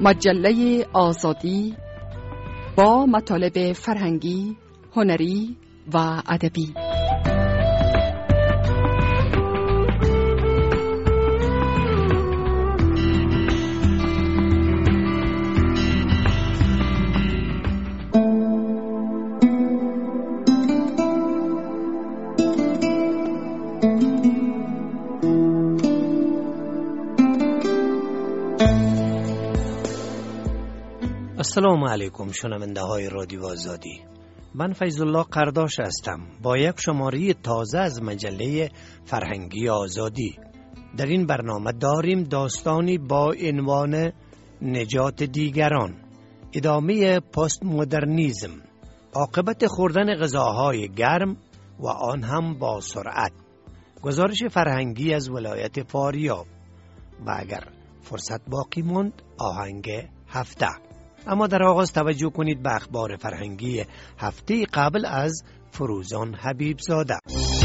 مجله آزادی با مطالب فرهنگی، هنری و ادبی. السلام علیکم شنونده های رادیو آزادی. من فیض الله قرداش هستم با یک شماره تازه از مجله فرهنگی آزادی. در این برنامه داریم داستانی با عنوان نجات دیگران، ادامه پست مدرنیسم، عاقبت خوردن غذاهای گرم و آن هم با سرعت، گزارش فرهنگی از ولایت فاریاب و اگر فرصت باقی ماند آهنگ هفته. اما در آغاز توجه کنید به اخبار فرهنگی هفته قبل از فروزان حبیب زاده.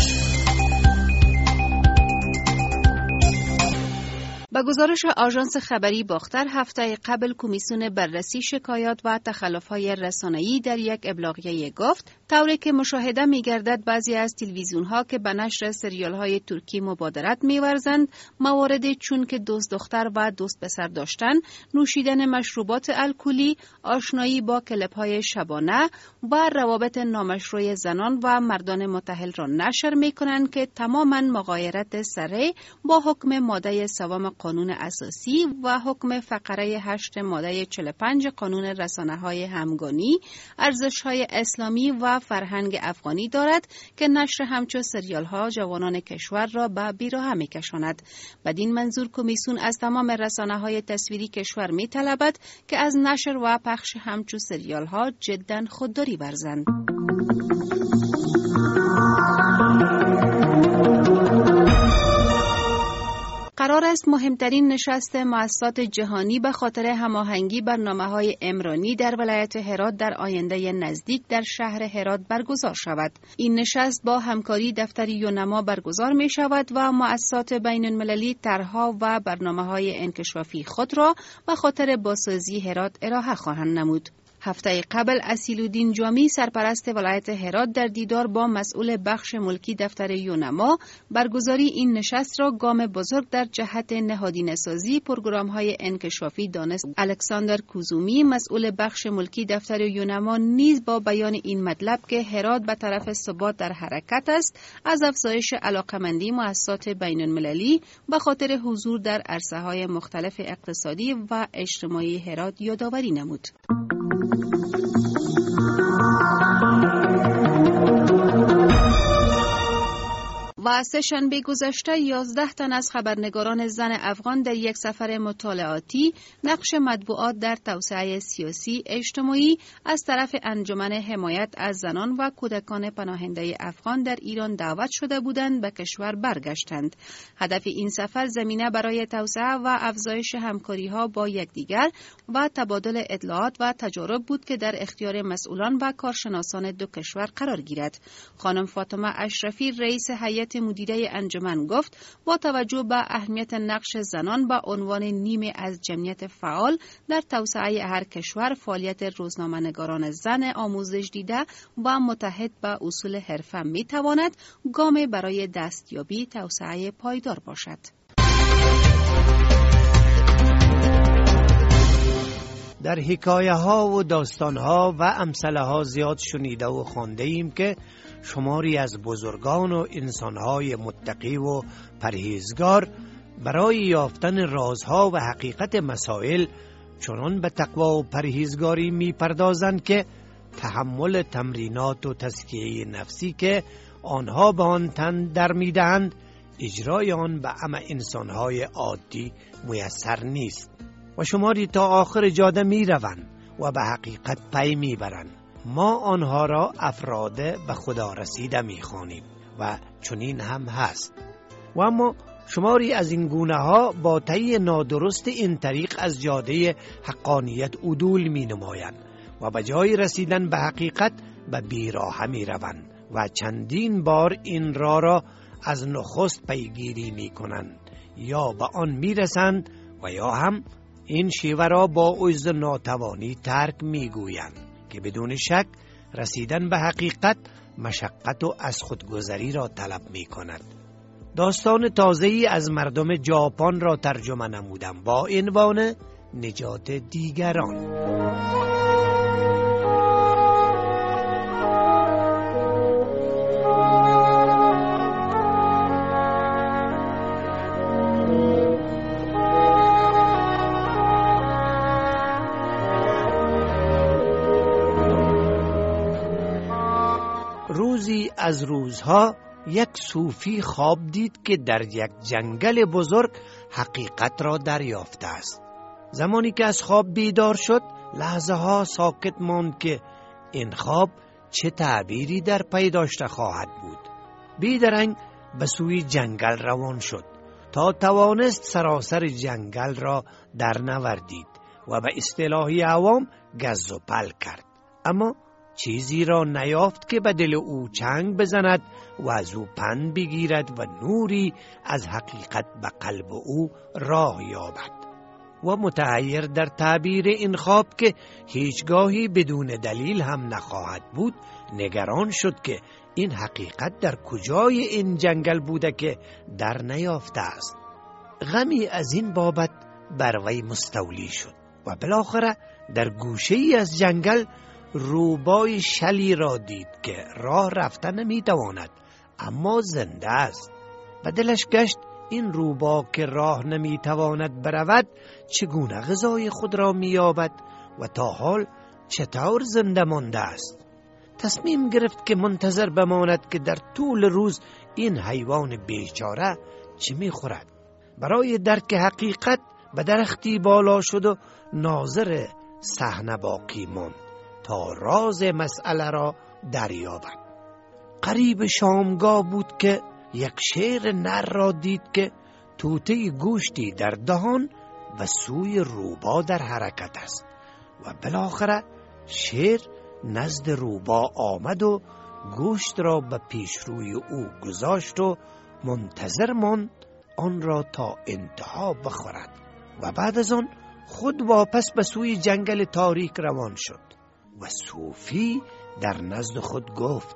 با گزارش آژانس خبری باختر، هفته قبل کمیسیون بررسی شکایات و تخلف‌های رسانه‌ای در یک ابلاغیه گفت طوری که مشاهده می‌گردد بعضی از تلویزیون‌ها که به نشر سریال‌های ترکی مبادرت می‌ورزند، مواردی چون که دوست دختر و دوست پسر داشتن، نوشیدن مشروبات الکلی، آشنایی با کلپ‌های شبانه و روابط نامشروع زنان و مردان متأهل را نشر می‌کنند که تماماً مغایرت صریح با حکم ماده سوم قانون اساسی و حکم فقره 8 ماده 45 قانون رسانه‌های همگانی، ارزش‌های اسلامی و فرهنگ افغانی دارد که نشر همچو سریال‌ها جوانان کشور را به بیراهه می‌کشاند. بدین منظور کمیسیون از تمام رسانه‌های تصویری کشور می‌طلبد که از نشر و پخش همچو سریال‌ها جداً خودداری ورزند. قرار است مهمترین نشست مؤسسات جهانی به خاطر هماهنگی برنامه‌های عمرانی در ولایت هرات در آینده نزدیک در شهر هرات برگزار شود. این نشست با همکاری دفتر یونما برگزار می شود و مؤسسات بین‌المللی طرح‌ها و برنامه‌های انکشافی خود را به خاطر بازسازی هرات ارائه خواهند نمود. هفته قبل اصیل‌الدین جامی سرپرست ولایت هرات در دیدار با مسئول بخش ملکی دفتر یونما برگزاری این نشست را گام بزرگ در جهت نهادینه سازی پروگرام‌های انکشافی دانست. الکساندر کوزومی مسئول بخش ملکی دفتر یونما نیز با بیان این مطلب که هرات به طرف ثبات در حرکت است، از افزایش علاقمندی مؤسسات بین‌المللی به خاطر حضور در عرصه‌های مختلف اقتصادی و اجتماعی هرات یادآوری نمود. و سه‌شنبه گذشته 11 تن از خبرنگاران زن افغان در یک سفر مطالعاتی نقش مطبوعات در توسعه سیاسی اجتماعی از طرف انجمن حمایت از زنان و کودکان پناهنده افغان در ایران دعوت شده بودند به کشور برگشتند. هدف این سفر زمینه برای توسعه و افزایش همکاری‌ها با یکدیگر و تبادل اطلاعات و تجارب بود که در اختیار مسئولان و کارشناسان دو کشور قرار گیرد. خانم فاطمه اشرفی رئیس هیئت مدیره انجمن گفت با توجه به اهمیت نقش زنان به عنوان نیمه از جمعیت فعال در توسعه هر کشور، فعالیت روزنامه‌نگاران زن آموزش دیده و متحد به اصول حرفه می تواند گام برای دستیابی توسعه پایدار باشد. در حکایه ها و داستان ها و امثله ها زیاد شنیده و خوانده ایم که شماری از بزرگان و انسان های متقی و پرهیزگار برای یافتن رازها و حقیقت مسائل چنان به تقوا و پرهیزگاری می پردازند که تحمل تمرینات و تزکیه نفسی که آنها به آن تن در می دهند اجرای آن به همه انسان های عادی میسر نیست و شماری تا آخر جاده می روند و به حقیقت پی می برند. ما آنها را افراد به خدا رسیده می خوانیم و چنین هم هست. و اما شماری از این گونه ها با طی نادرست این طریق از جاده حقانیت عدول می نمایند و به جای رسیدن به حقیقت به بیراهه می روند و چندین بار این را از نخست پیگیری می کنند، یا به آن می رسند و یا هم این شیوه را با عجز و ناتوانی ترک میگویند که بدون شک رسیدن به حقیقت مشقت و از خودگذری را طلب می کند. داستان تازه‌ای از مردم ژاپن را ترجمه نمودم با عنوان نجات دیگران. روزی از روزها یک صوفی خواب دید که در یک جنگل بزرگ حقیقت را دریافته است. زمانی که از خواب بیدار شد لحظه ها ساکت ماند که این خواب چه تعبیری در پی داشته خواهد بود. بیدرنگ به سوی جنگل روان شد تا توانست سراسر جنگل را در نوردید و به اصطلاح عوام گز و پل کرد، اما چیزی را نیافت که به دل او چنگ بزند و از او پند بگیرد و نوری از حقیقت به قلب او راه یابد. و متحیر در تعبیر این خواب که هیچگاهی بدون دلیل هم نخواهد بود نگران شد که این حقیقت در کجای این جنگل بوده که در نیافته است. غمی از این بابت بر وی مستولی شد و بالاخره در گوشه‌ای از جنگل روبای شلی را دید که راه رفتن نمیتواند اما زنده است. و دلش گشت این روبا که راه نمیتواند برود چگونه غذای خود را مییابد و تا حال چطور زنده مانده است. تصمیم گرفت که منتظر بماند که در طول روز این حیوان بیچاره چه میخورد. برای درک حقیقت به درختی بالا شد و ناظر صحنه باقی ماند تا راز مسئله را دریابد. قریب شامگاه بود که یک شیر نر را دید که توته گوشتی در دهان و سوی روبا در حرکت است و بالاخره شیر نزد روبا آمد و گوشت را به پیش روی او گذاشت و منتظر ماند آن را تا انتها بخورد و بعد از آن خود واپس به سوی جنگل تاریک روان شد. و صوفی در نزد خود گفت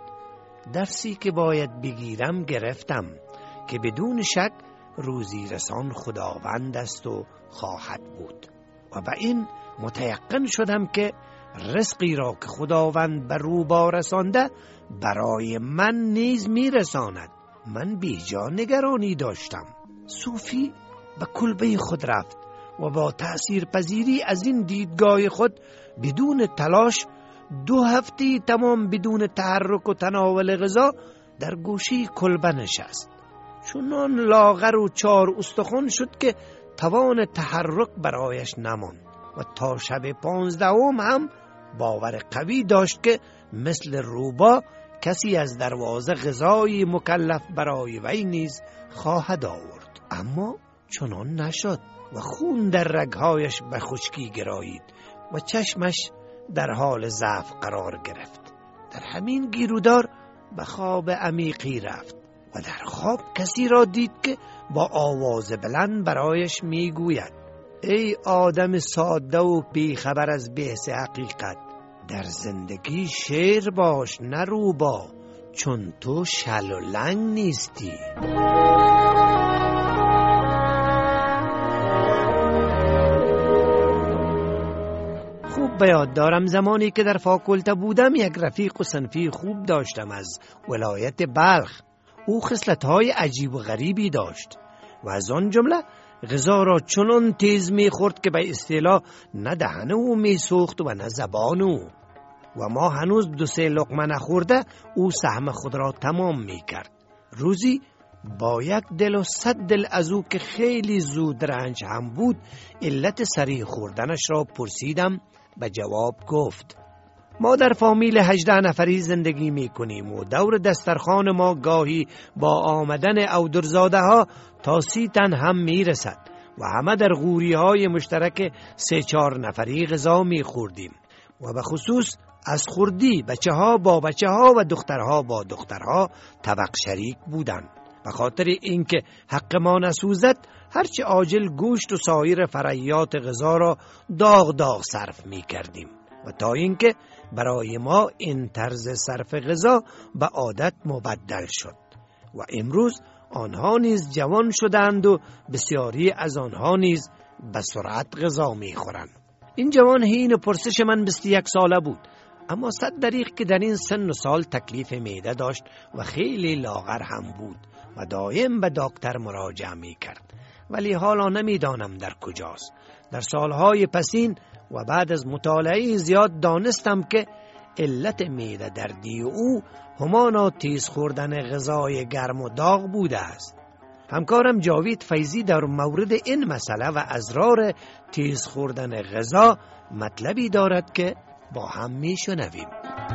درسی که باید بگیرم گرفتم که بدون شک روزی رسان خداوند است و خواهد بود و به این متیقن شدم که رزقی را که خداوند بر روبا رسانده برای من نیز میرساند. من بیجا نگرانی داشتم. صوفی به کلبه خود رفت و با تأثیر پذیری از این دیدگاه خود بدون تلاش 2 هفته تمام بدون تحرک و تناول غذا در گوشه کلبه نشست. چنان لاغر و 4 استخوان شد که توان تحرک برایش نماند و تا شب 15 هم باور قوی داشت که مثل روبا کسی از دروازه غذای مکلف برای وی نیز خواهد آورد. اما چنان نشد و خون در رگهایش به خشکی گرایید و چشمش در حال ضعف قرار گرفت. در همین گیرودار به خواب عمیقی رفت و در خواب کسی را دید که با آواز بلند برایش میگوید ای آدم ساده و بیخبر از بحث حقیقت، در زندگی شیر باش نه روبا، چون تو شل و لنگ نیستی. خوب به یاد دارم زمانی که در فاکولته بودم یک رفیق و صنفی خوب داشتم از ولایت بلخ. او خصلت‌های عجیب و غریبی داشت و از آن جمله غذا را چنان تیز می‌خورد که به اصطلاح نه دهن او می‌سوخت و نه زبان او و ما هنوز 2-3 لقمه نخورده او سهم خود را تمام می‌کرد. روزی با یک دل و 100 دل از او که خیلی زود رنج هم بود علت سریع خوردنش را پرسیدم. به جواب گفت ما در فامیل 18 نفری زندگی می کنیم و دور دسترخوان ما گاهی با آمدن اودرزاده ها تا 30 تن هم می رسد و همه در غوری های مشترک 3-4 نفری غذا می خوردیم و به خصوص از خوردی بچه ها با بچه ها و دخترها با دخترها طبق شریک بودند به خاطر اینکه حق ما نسوزد هرچه عاجل گوشت و سایر فرعیات غذا را داغ صرف می کردیم و تا اینکه برای ما این طرز صرف غذا به عادت مبدل شد و امروز آنها نیز جوان شدند و بسیاری از آنها نیز به سرعت غذا می خورند. این جوان حین پرسش من 21 ساله بود، اما 100 دریغ که در این سن و سال تکلیف معده داشت و خیلی لاغر هم بود و دائم به دکتر مراجعه می کرد، ولی حالا نمیدانم در کجاست. در سالهای پسین و بعد از مطالعه زیاد دانستم که علت معده دردی او همانا تیز خوردن غذای گرم و داغ بوده است. همکارم جاوید فیضی در مورد این مسئله و اسرار تیز خوردن غذا مطلبی دارد که با هم میشنویم.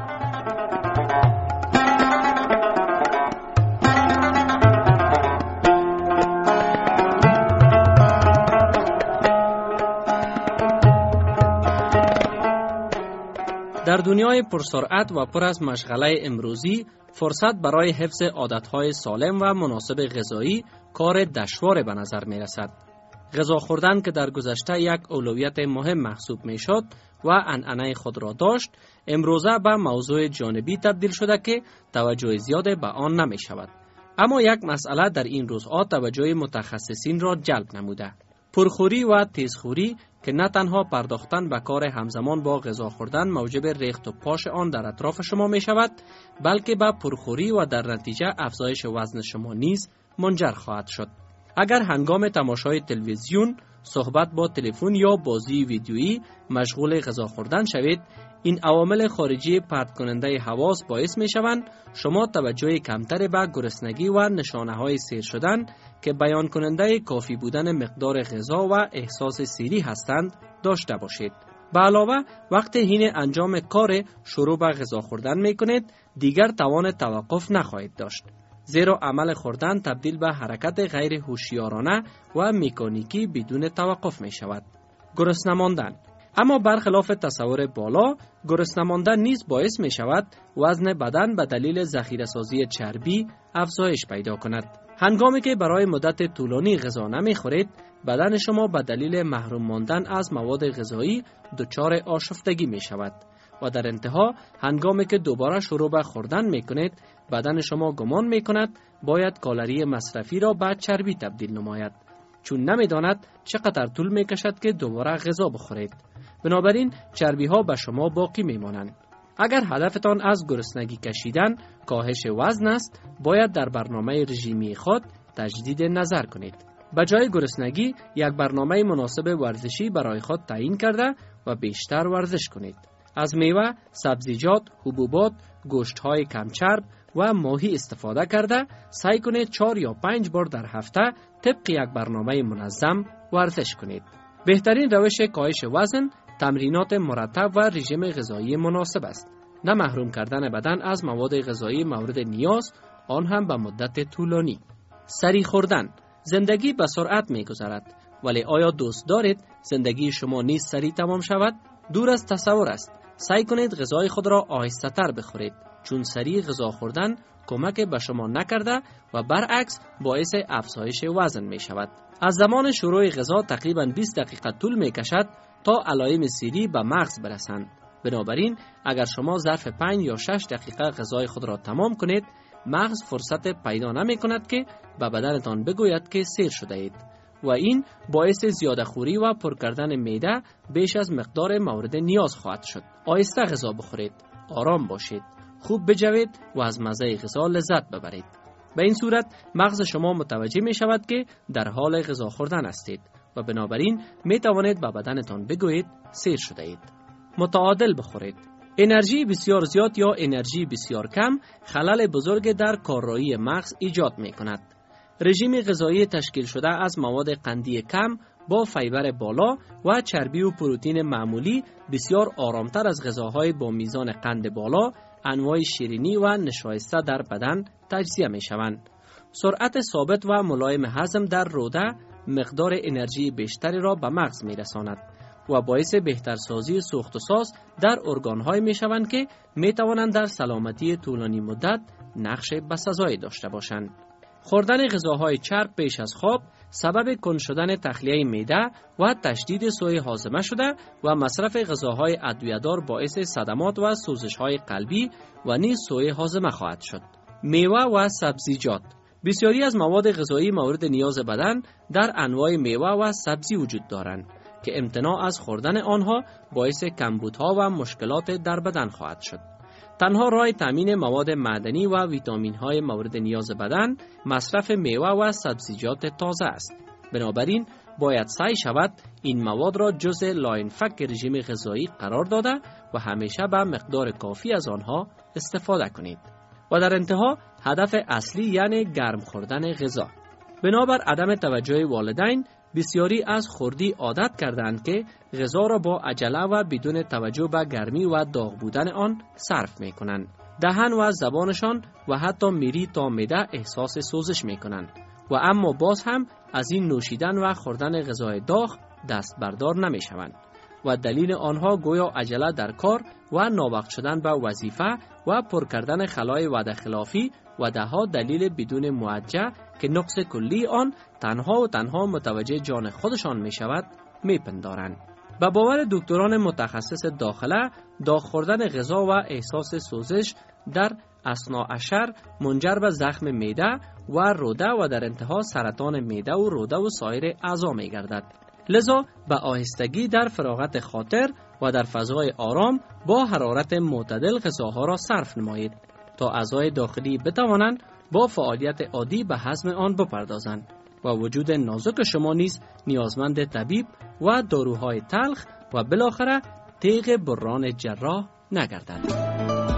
در دنیای پرسرعت و پر از مشغله امروزی، فرصت برای حفظ عادتهای سالم و مناسب غذایی کار دشوار به نظر می رسد. غذا خوردن که در گذشته یک اولویت مهم محسوب می شد و عنعنه خود را داشت، امروزه به موضوع جانبی تبدیل شده که توجه زیاد به آن نمی شود. اما یک مسئله در این روزها توجه متخصصین را جلب نموده. پرخوری و تیزخوری که نه تنها پرداختن به کار همزمان با غذا خوردن موجب ریخت و پاش آن در اطراف شما می شود، بلکه به پرخوری و در نتیجه افزایش وزن شما نیز منجر خواهد شد. اگر هنگام تماشای تلویزیون، صحبت با تلفن یا بازی ویدیویی مشغول غذا خوردن شوید، این عوامل خارجی پرت کننده حواس باعث می شوند شما توجه کمتری به گرسنگی و نشانه های سیر شدن که بیان کننده کافی بودن مقدار غذا و احساس سیری هستند داشته باشید. به علاوه وقتی حین انجام کار شروع به غذا خوردن می کنید، دیگر توان توقف نخواهید داشت، زیرا عمل خوردن تبدیل به حرکت غیر هوشیارانه و مکانیکی بدون توقف می شود. گرسنه ماندن. اما برخلاف تصور بالا، گرسنه ماندن نیز باعث می شود وزن بدن به دلیل ذخیره سازی چربی افزایش پیدا کند. هنگامی که برای مدت طولانی غذا نمی خورید، بدن شما به دلیل محروم ماندن از مواد غذایی دچار آشفتگی می شود و در انتها هنگامی که دوباره شروع به خوردن می کنید، بدن شما گمان می کند باید کالری مصرفی را به چربی تبدیل نماید، چون نمی داند چقدر طول می کشد که دوباره غذا بخورید. بنابراین چربی ها به شما باقی می مانند. اگر هدفتان از گرسنگی کشیدن کاهش وزن است، باید در برنامه رژیمی خود تجدید نظر کنید. به جای گرسنگی یک برنامه مناسب ورزشی برای خود تعیین کرده و بیشتر ورزش کنید. از میوه، سبزیجات، حبوبات، گوشت‌های کمچرب و ماهی استفاده کرده سعی کنید 4 یا 5 بار در هفته طبق یک برنامه منظم ورزش کنید. بهترین روش کاهش وزن تمرینات مرتب و رژیم غذایی مناسب است، نه محروم کردن بدن از مواد غذایی مورد نیاز، آن هم به مدت طولانی. سریع خوردن. زندگی به سرعت می‌گذرد، ولی آیا دوست دارید زندگی شما نیز سریع تمام شود؟ دور از تصور است. سعی کنید غذای خود را آهسته‌تر بخورید، چون سریع غذا خوردن کمک به شما نکرده و برعکس باعث افزایش وزن می شود. از زمان شروع غذا تقریباً 20 دقیقه طول می کشد تا علائم سیری به مغز برسند. بنابراین اگر شما ظرف 5 یا 6 دقیقه غذای خود را تمام کنید، مغز فرصت پیدا نمی کند که به بدنتان بگوید که سیر شده اید و این باعث زیاده خوری و پر کردن معده بیش از مقدار مورد نیاز خواهد شد. آهسته غذا بخورید، آرام باشید، خوب بجوید و از مزه غذا لذت ببرید. به این صورت مغز شما متوجه می شود که در حال غذا خوردن هستید و بنابراین می توانید به بدنتان بگویید سیر شده اید. متعادل بخورید. انرژی بسیار زیاد یا انرژی بسیار کم خلل بزرگ در کارایی مغز ایجاد می کند. رژیم غذایی تشکیل شده از مواد قندی کم با فیبر بالا و چربی و پروتئین معمولی بسیار آرامتر از غذاهای با میزان قند بالا، انواع شیرینی و نشایسته در بدن تجزیه می شوند. سرعت ثابت و ملایم هضم در روده مقدار انرژی بیشتری را به مغز می رساند و باعث بهترسازی سوخت و ساز در ارگان‌های می شوند که می توانند در سلامتی طولانی مدت نقش بسزایی داشته باشند. خوردن غذاهای چرب پیش از خواب سبب کند شدن تخلیه معده و تشدید سوء هاضمه شده و مصرف غذاهای ادویه‌دار باعث صدمات و سوزش‌های قلبی و نیز سوء هاضمه خواهد شد. میوه و سبزیجات. بسیاری از مواد غذایی مورد نیاز بدن در انواع میوه و سبزی وجود دارند که امتناع از خوردن آنها باعث کمبودها و مشکلات در بدن خواهد شد. تنها راه تامین مواد معدنی و ویتامین‌های مورد نیاز بدن مصرف میوه و سبزیجات تازه است. بنابراین باید سعی شود این مواد را جزء لاینفک رژیم غذایی قرار داده و همیشه به مقدار کافی از آنها استفاده کنید. و در انتها هدف اصلی یعنی گرم خوردن غذا. بنابر عدم توجه والدین بسیاری از خردی عادت کردند که غذا را با عجله و بدون توجه به گرمی و داغ بودن آن صرف می کنند. دهن و زبانشان و حتی میری تا معده احساس سوزش می کنند و اما باز هم از این نوشیدن و خوردن غذای داغ دست بردار نمی شوند و دلیل آنها گویا عجله در کار و ناوقت شدن به وظیفه و پر کردن خلای وعده خلافی و دهها دلیل بدون موجه که نقص کلی آن تنها و تنها متوجه جان خودشان می شود می پندارند. به باور دکتران متخصص داخله، داغ خوردن غذا و احساس سوزش در اثناء عشر منجر به زخم معده و روده و در انتها سرطان معده و روده و سایر اعضا می گردد. لذا به آهستگی در فراغت خاطر و در فضای آرام با حرارت معتدل غذاها را صرف نمایید تا اعضای داخلی بتوانند با فعالیت عادی به هضم آن بپردازند و وجود نازک شما نیز نیازمند طبیب و داروهای تلخ و بالاخره تیغ بران جراح نگردد.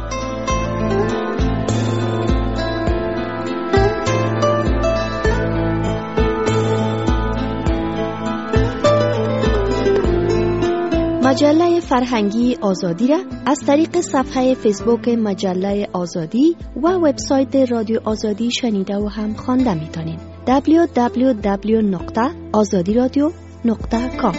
مجله فرهنگی آزادی را از طریق صفحه فیسبوک مجله آزادی و وبسایت رادیو آزادی شنیده و هم خوانده میتونید. www.azadiradio.com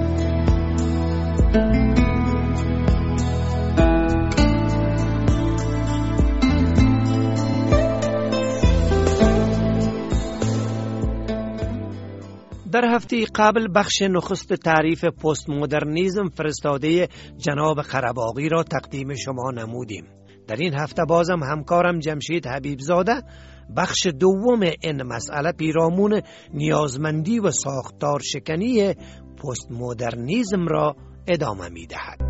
در هفته قبل بخش نخست تعریف پست مدرنیسم فرستاده جناب قره‌باغی را تقدیم شما نمودیم. در این هفته بازم همکارم جمشید حبیبزاده بخش دوم این مسئله پیرامون نیازمندی و ساختار شکنی پست مدرنیسم را ادامه می دهد.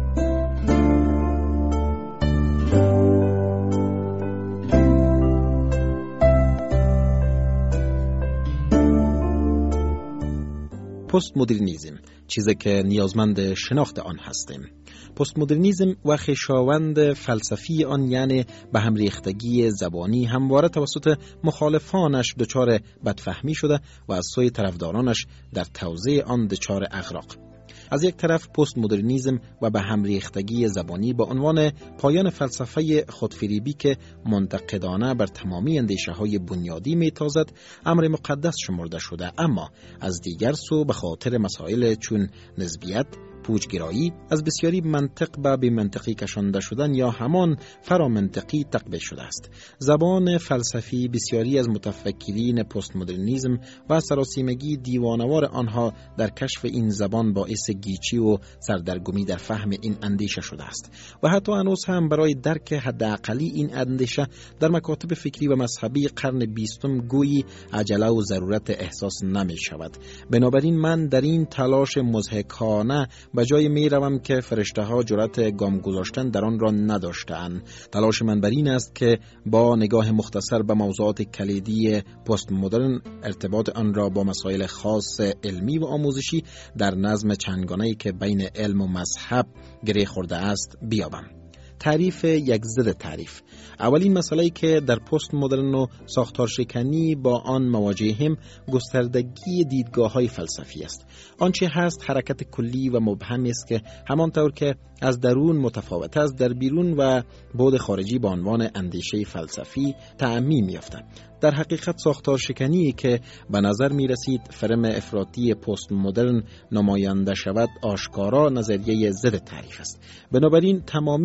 پست مدرنیسم، چیزی که نیازمند شناخت آن هستیم. پست مدرنیسم و خویشاوند فلسفی آن یعنی به هم ریختگی زبانی همواره توسط مخالفانش دچار بدفهمی شده و از سوی طرفدارانش در توزیع آن دچار اغراق. از یک طرف پست مدرنیسم و به هم ریختگی زبانی با عنوان پایان فلسفه خودفریبی که منتقدانه بر تمامی اندیشه های بنیادی میتازد امر مقدس شمرده شده، اما از دیگر سو به خاطر مسائل چون نسبیت، پوچگرایی از بسیاری منطق به بی‌منطقی کشانده شدن یا همان فرامنطقی تقبیح شده است. زبان فلسفی بسیاری از متفکرین پست مدرنیسم و سراسیمگی دیوانوار آنها در کشف این زبان باعث گیجی و سردرگمی در فهم این اندیشه شده است و حتی هنوز هم برای درک حداقلی این اندیشه در مکاتب فکری و مذهبی قرن 20 گویی عجله و ضرورت احساس نمی شود. بنابراین من در این تلاش مضحکانه به جای می روم که فرشته ها جرأت گام گذاشتن در آن را نداشتند. تلاش من بر این است که با نگاه مختصر به موضوعات کلیدی پست مدرن ارتباط آن را با مسائل خاص علمی و آموزشی در نظم چندگانه‌ای که بین علم و مذهب گره خورده است بیابم. تعریف یک ضد تعریف. اولین مسئله‌ای که در پست مدرن و ساختار شکنی با آن مواجهیم گستردگی دیدگاه‌های فلسفی است. آنچه هست حرکت کلی و مبهمی است که همانطور که از درون متفاوت است در بیرون و بعد خارجی با عنوان اندیشه فلسفی تعمیم یافته. در حقیقت ساختار شکنی که به نظر می رسید فرم افراطی پست مدرن نماینده شود آشکارا نظریه ضد تعریف است. بنابراین تمامی تلاش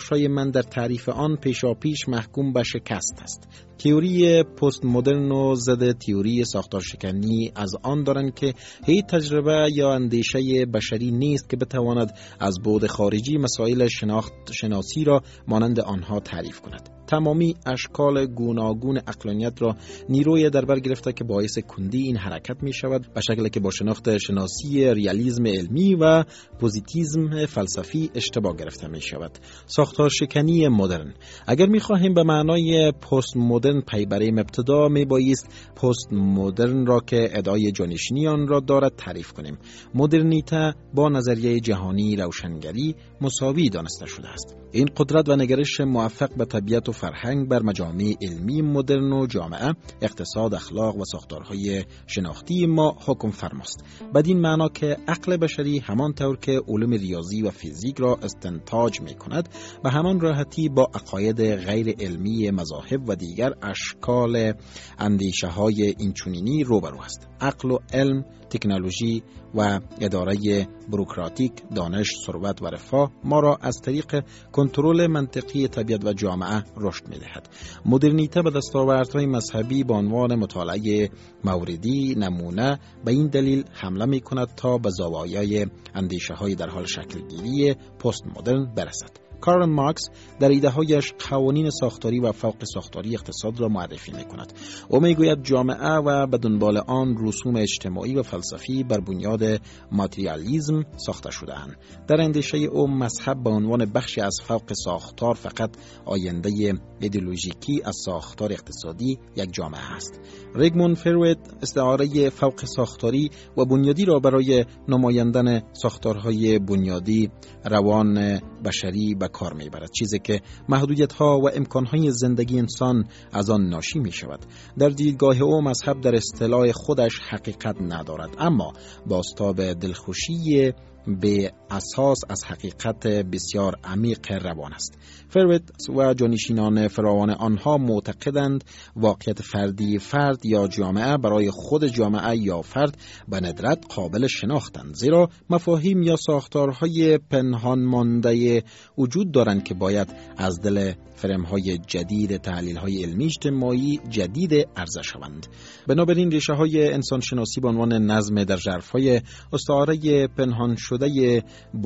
تماشای من در تعریف آن پیشاپیش محکوم به شکست است. تئوری پست مدرن و ضد تئوری ساختارشکنی از آن دارند که هیچ تجربه یا اندیشه بشری نیست که بتواند از بعد خارجی مسائل شناسی را مانند آنها تعریف کند. تمامی اشکال گوناگون عقلانیت را نیروی در بر گرفته که باعث کندی این حرکت می شود، به شکلی که با شناخت شناسی ریالیسم علمی و پوزیتیسم فلسفی اشتباه گرفته می شود. ساختارشکنی مدرن. اگر می خواهیم به معنای پست مدرن پی بریم، ابتدا می بایست پست مدرن را که ادعای جانشینی آن را دارد تعریف کنیم. مدرنیته با نظریه جهانی روشنگری مساوی دانسته شده است. این قدرت و نگرش موفق به طبیعت و فرهنگ بر مجامع علمی مدرن و جامعه، اقتصاد، اخلاق و ساختارهای شناختی ما حکم فرماست. بدین معنا که عقل بشری همان طور که علوم ریاضی و فیزیک را استنتاج می کند و همان راحتی با عقاید غیر علمی مذاهب و دیگر اشکال اندیشه های اینچنینی روبرو است. عقل و علم، تکنولوژی و اداره بروکراتیک، دانش، ثروت و رفاه ما را از طریق کنترل منطقی طبیعت و جامعه رشد می‌دهد. مدرنیته به دستاوردهای مذهبی به عنوان مطالعه موردی نمونه به این دلیل حمله می‌کند تا به زوایای اندیشه‌های در حال شکل‌گیری پست مدرن برسد. کارل مارکس در ایده‌هایش قوانین ساختاری و فوق ساختاری اقتصاد را معرفی می‌کند. او می‌گوید جامعه و به دنبال آن رسوم اجتماعی و فلسفی بر بنیاد ماتریالیسم ساخته شده‌اند. در اندیشه او مذهب به عنوان بخشی از فوق ساختار فقط آینده ایدئولوژیکی از ساختار اقتصادی یک جامعه است. ریگموند فروید استعاره فوق ساختاری و بنیادی را برای نمایاندن ساختارهای بنیادی روان بشری به کار میبرد، چیزی که محدودیت‌ها و امکان‌های زندگی انسان از آن ناشی می‌شود. در دیدگاه او مذهب در اصطلاح خودش حقیقت ندارد، اما بازتاب دلخوشی به اساس از حقیقت بسیار عمیق روان است. فروید و جانشینان فراوان آنها معتقدند واقعیت فردی فرد یا جامعه برای خود جامعه یا فرد به ندرت قابل شناختند، زیرا مفاهیم یا ساختارهای پنهان مانده وجود دارند که باید از دل فرم‌های جدید تحلیل‌های علمی اجتماعی جدید عرضه شوند. بنابراین ریشه‌های انسانشناسی به عنوان نظم در ژرفای استعاره پنهان شده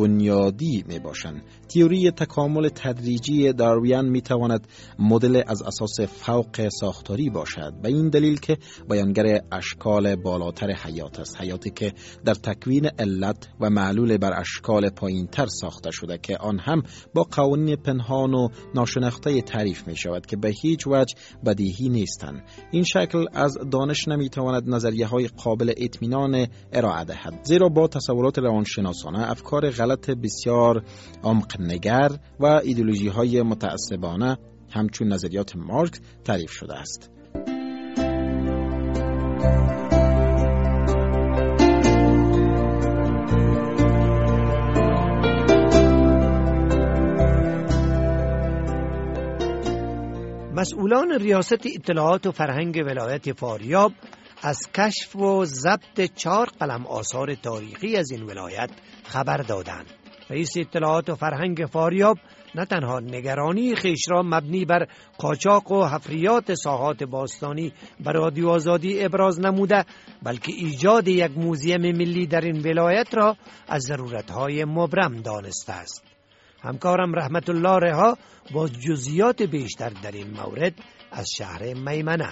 بنیادی میباشند. تئوری تکامل تدریجی داروین میتواند مدل از اساس فوق ساختاری باشد، به این دلیل که بیانگر اشکال بالاتر حیات است، حیاتی که در تکوین علت و معلول بر اشکال پایینتر ساخته شده که آن هم با قوانین پنهان و ناشناخته تعریف می شود که به هیچ وجه بدیهی نیستند. این شکل از دانش نمیتواند نظریه های قابل اطمینان ارائه دهد، زیرا با تصورات روانشناسانه افکار غلط بسیار عمق نگر و ایدئولوژی های متعصبانه همچون نظریات مارکس تعریف شده است. مسئولان ریاست اطلاعات و فرهنگ ولایت فاریاب از کشف و ضبط 4 قلم آثار تاریخی از این ولایت خبر دادند. رئیس اطلاعات و فرهنگ فاریاب نه تنها نگرانی خیش را مبنی بر قاچاق و حفریات ساحات باستانی بر رادیو آزادی ابراز نموده، بلکه ایجاد یک موزیم ملی در این ولایت را از ضرورت‌های مبرم دانسته است. همکارم رحمت الله رها با جزئیات بیشتر در این مورد از شهر میمنه.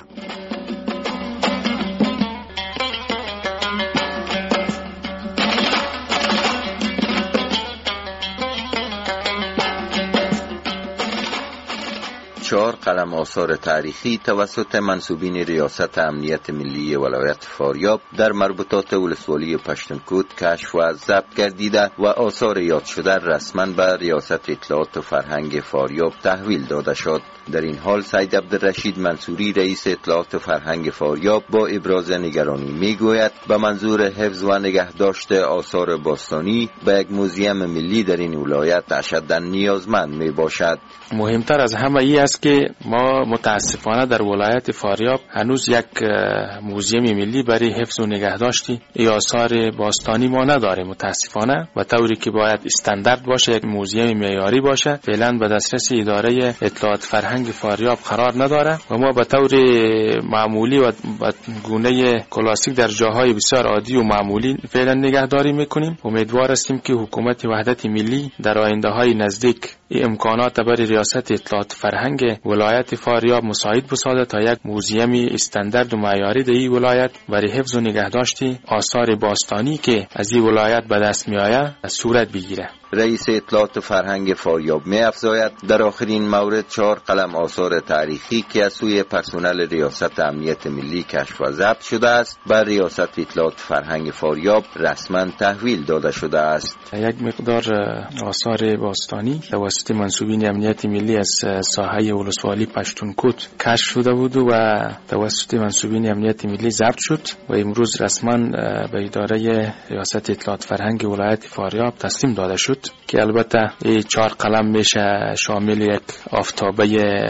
چهار قلم آثار تاریخی توسط منصوبین ریاست امنیت ملی ولایت فاریاب در مربوطات ولسوالی پشتونکوت کشف و ضبط گردیده و آثار یاد شده رسما به ریاست اطلاعات و فرهنگ فاریاب تحویل داده شد. در این حال سید عبدالرشید منصوری رئیس اطلاعات و فرهنگ فاریاب با ابراز نگرانی میگوید به منظور حفظ و نگهداشت آثار باستانی به یک موزیم ملی در این ولایت اشداً نیازمند می باشد. مهمتر از همه ای است است که ما متاسفانه در ولایت فاریاب هنوز یک موزیم ملی برای حفظ و نگهداشت آثار باستانی ما نداریم متاسفانه، و طوری که باید استاندارد باشه، یک موزیم معیاری باشه، فعلا به دسترس اداره اطلاعات فرهنگ فاریاب قرار نداره و ما به طور معمولی و گونه کلاسیک در جاهای بسیار عادی و معمولی فعلا نگهداری میکنیم. امیدوار هستیم که حکومت وحدت ملی در آینده های نزدیک امکانات برای ریاست اطلاعات فرهنگ ولایت فاریاب مساعد بسازد تا یک موزیم استاندارد و معیاری در این ولایت برای حفظ و نگهداشت آثار باستانی که از این ولایت به دست می آید صورت بگیره. رئیس اطلاعات فرهنگ فاریاب می افزاید در آخرین مورد 4 قلم آثار تاریخی که از سوی پرسنل ریاست امنیت ملی کشف و ضبط شده است بر ریاست اطلاعات فرهنگ فاریاب رسما تحویل داده شده است. یک مقدار آثار باستانی توسط منصوبین امنیت ملی از ساحه ولسوالی پشتونکوت کشف شده بود و توسط منصوبین امنیت ملی ضبط شد و امروز رسما به اداره ریاست اطلاعات فرهنگ ولایت فاریاب تسلیم داده شد که البته این 4 قلم میشه شامل یک آفتابه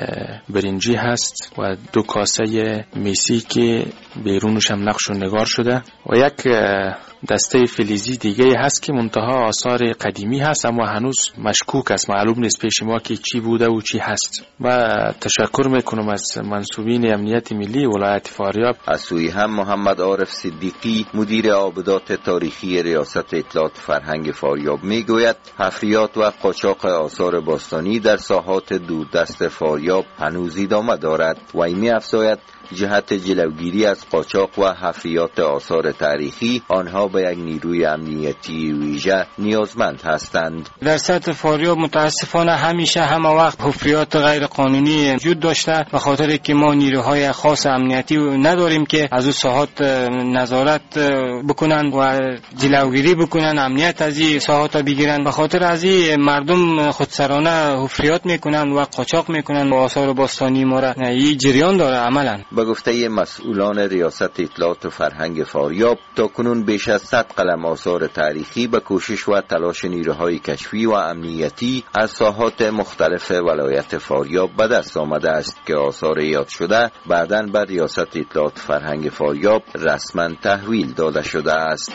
برنجی هست و 2 کاسه میسی که بیرونش هم نقش و نگار شده و یک دسته فلزی دیگه هست که منتها آثار قدیمی هست اما هنوز مشکوک است، معلوم نیست پیش ما که چی بوده و چی هست. و تشکر میکنم از منصوبین امنیت ملی ولایت فاریاب. از سوی هم محمد عارف صدیقی مدیر عابدات تاریخی ریاست اطلاعات فرهنگ فاریاب میگوید حفریات و قاچاق آثار باستانی در ساحات دوردست فاریاب هنوز ادامه دارد و می‌افزاید جهت جلوگیری از قاچاق و حفریات آثار تاریخی آنها به یک نیروی امنیتی ویژه نیازمند هستند. در سطح فاریاب متاسفانه همیشه همه وقت حفریات غیر قانونی وجود داشته به خاطر که ما نیروهای خاص امنیتی نداریم که از اون ساحات نظارت بکنن و جلوگیری بکنن، امنیت از این ساحات بگیرن. به خاطر از این مردم خودسرانه حفریات میکنن و قاچاق میکنن و آثار باستانی ما را این جریان داره عملاً. به گفته مسئولان ریاست اطلاعات فرهنگ فاریاب تاکنون بیش از 100 قلم آثار تاریخی به کوشش و تلاش نیروهای کشفی و امنیتی از ساحات مختلف ولایت فاریاب به دست آمده است که آثار یاد شده بعداً بر ریاست اطلاعات فرهنگ فاریاب رسما تحویل داده شده است.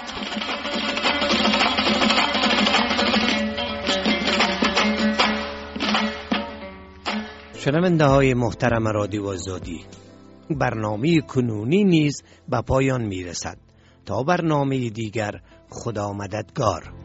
شنونده های محترم رادیو آزادی، برنامه کنونی نیز به پایان می رسد. تا برنامه دیگر، خدا مددگار.